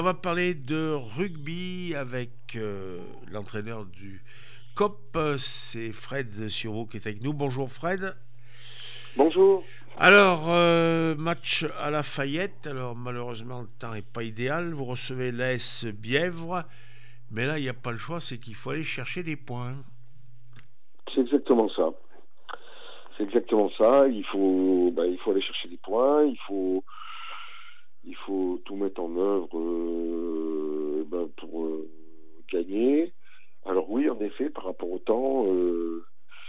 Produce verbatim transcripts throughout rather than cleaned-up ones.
On va parler de rugby avec euh, l'entraîneur du C O P, c'est Fred Sureau qui est avec nous. Bonjour Fred. Bonjour. Alors, euh, match à la Fayette. Alors, malheureusement, le temps n'est pas idéal. Vous recevez l'A S Bièvre. Mais là, il n'y a pas le choix, c'est qu'il faut aller chercher des points. C'est exactement ça. C'est exactement ça. Il faut, bah, il faut aller chercher des points. Il faut, il faut tout mettre en œuvre euh, bah, pour euh, gagner. Alors oui, en effet, par rapport au temps, euh,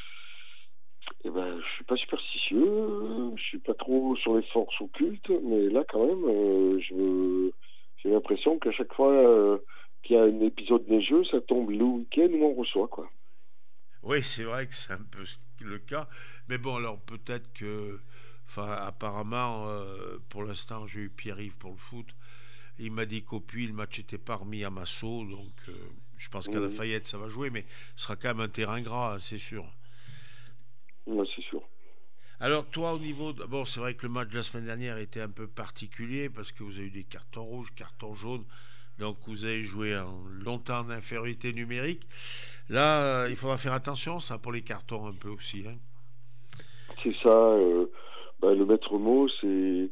eh ben, je suis pas superstitieux. Je suis pas trop sur les forces occultes, mais là, quand même, euh, je me- j'ai l'impression qu'à chaque fois euh, qu'il y a un épisode neigeux, ça tombe le week-end où on reçoit, quoi. Oui, c'est vrai que c'est un peu le cas. Mais bon, alors peut-être que. Enfin, apparemment, euh, pour l'instant, j'ai eu Pierre-Yves pour le foot. Il m'a dit qu'au puits, le match n'était pas remis à Massot. Donc, euh, je pense qu'à la Mhm. Fayette, ça va jouer. Mais ce sera quand même un terrain gras, hein, c'est sûr. Ouais, c'est sûr. Alors, toi, au niveau. de- Bon, c'est vrai que le match de la semaine dernière était un peu particulier parce que vous avez eu des cartons rouges, cartons jaunes. Donc, vous avez joué en longtemps en infériorité numérique. Là, euh, il faudra faire attention, ça, pour les cartons un peu aussi, hein. C'est ça. Euh, bah, le maître mot, c'est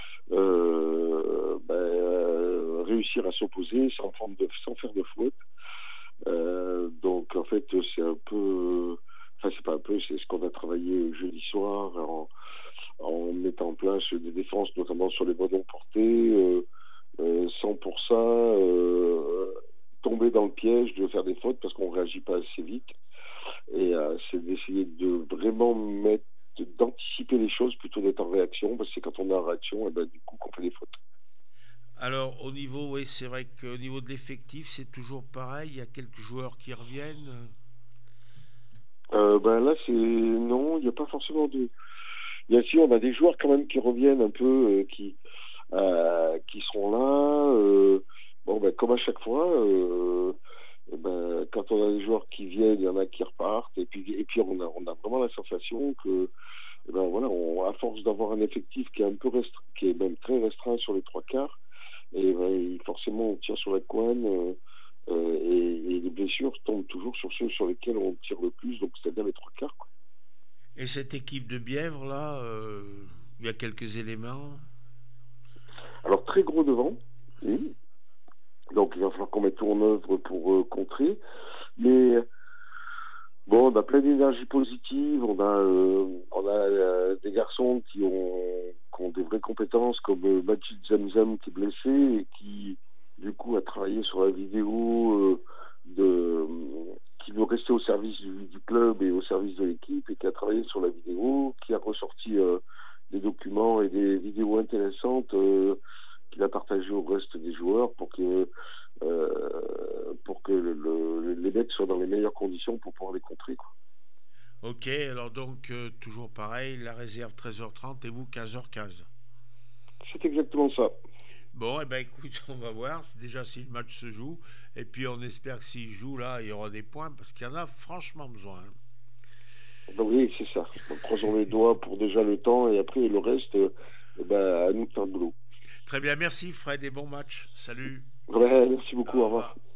euh, bah, euh, réussir à s'opposer sans, forme de, sans faire de faute. Euh, donc en fait, c'est un peu, enfin c'est pas un peu, c'est ce qu'on a travaillé jeudi soir en, en mettant en place des défenses, notamment sur les ballons portés, euh, euh, sans pour ça euh, tomber dans le piège de faire des fautes parce qu'on réagit pas assez vite. Et euh, c'est d'essayer de vraiment mettre, d'anticiper les choses plutôt d'être en réaction, parce que c'est quand on est en réaction, et ben, du coup qu'on fait des fautes. Alors, au niveau, oui, c'est vrai qu'au niveau de l'effectif, c'est toujours pareil. Il y a quelques joueurs qui reviennent. Euh, ben là, c'est non, il n'y a pas forcément de. Bien sûr, on a des joueurs quand même qui reviennent un peu, euh, qui euh, qui seront là. Euh, bon, ben comme à chaque fois, euh, eh ben, quand on a des joueurs qui viennent, il y en a qui repartent, et puis et puis on a on a vraiment la sensation que eh ben voilà, on, à force d'avoir un effectif qui est un peu restreint, qui est même très restreint sur les trois quarts. Et ben, forcément, on tire sur la couenne euh, euh, et, et les blessures tombent toujours sur ceux sur lesquels on tire le plus, donc c'est-à-dire les trois quarts, quoi. Et cette équipe de Bièvre, là, euh, il y a quelques éléments. Alors, très gros devant, oui. Donc il va falloir qu'on mette tout en œuvre pour euh, contrer. Mais bon, on a plein d'énergie positive, on a, euh, on a euh, des garçons qui ont, qui ont des vraies compétences, comme euh, Majid Zamzam qui est blessé et qui, du coup, a travaillé sur la vidéo euh, de, qui veut rester au service du, du club et au service de l'équipe et qui a travaillé sur la vidéo, qui a ressorti euh, des documents et des vidéos intéressantes euh, qu'il a partagées au reste des joueurs pour que euh, pour que le, le- les mecs soient dans les meilleures conditions pour pouvoir les contrer, quoi. Ok, alors donc, euh, toujours pareil, la réserve treize heures trente et vous quinze heures quinze. C'est exactement ça. Bon, et eh ben écoute, on va voir déjà si le match se joue. Et puis on espère que s'il joue là, il y aura des points parce qu'il y en a franchement besoin, hein. Donc oui, c'est ça. Donc, croisons les doigts pour déjà le temps et après le reste, euh, eh ben, à nous de faire le boulot. Très bien, merci Fred et bon match. Salut. Ouais, merci beaucoup, au Au revoir. revoir.